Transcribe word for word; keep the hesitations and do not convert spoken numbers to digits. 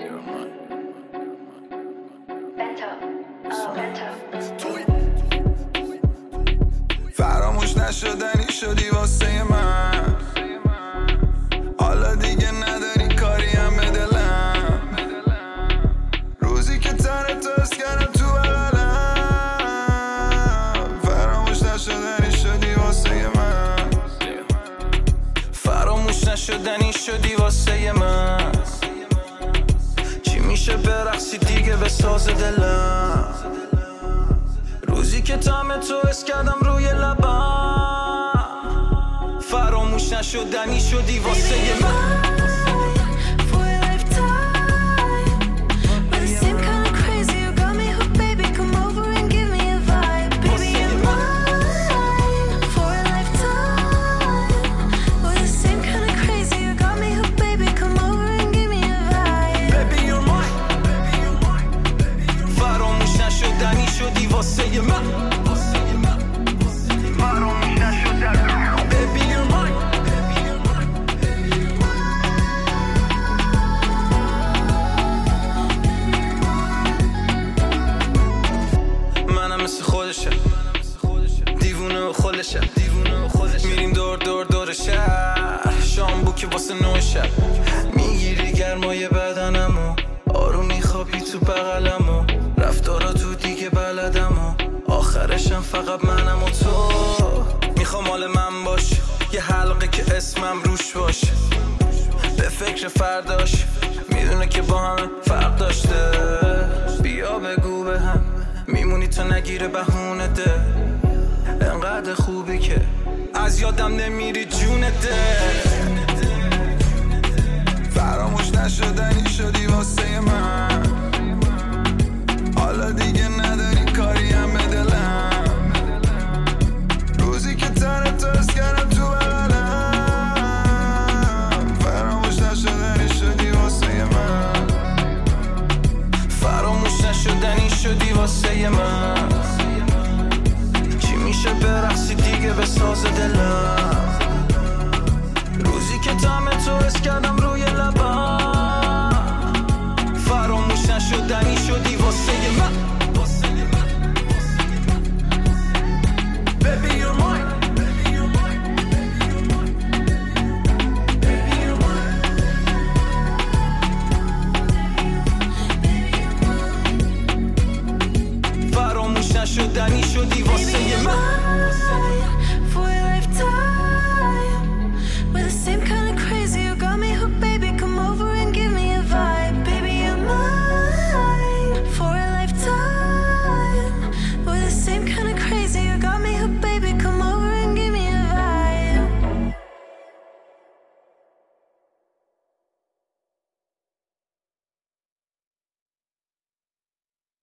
فراموش نشدنی شدی واسه من، حالا دیگه نداری کاری هم به دلم. روزی که تن تو حس کردم تو بغلم، فراموش نشدنی شدی واسه من، فراموش نشدنی شدی واسه من. چی میشه برقصی دیگه به ساز دلم، روزی که طعم تو حس کردم روی لبم، فراموش نشدنی شدی واسه من. دیوونه و خودشه میریم دور دور دور شهر، شام بو که واسه نو شب میگیری گرمای بدنمو، آروم میخوابی تو بغلمو، رفتارا تو دیگه بلدمو، آخرشم فقط منم و تو. میخوام مال من باش، یه حلقه که اسمم روش باش، به فکر فرداش میدونه که با هم فرق داشته. بیا بگو به هم میمونی تا نگیره بهونه ده، انقدر خوبی که از یادم نمیری جونه ده.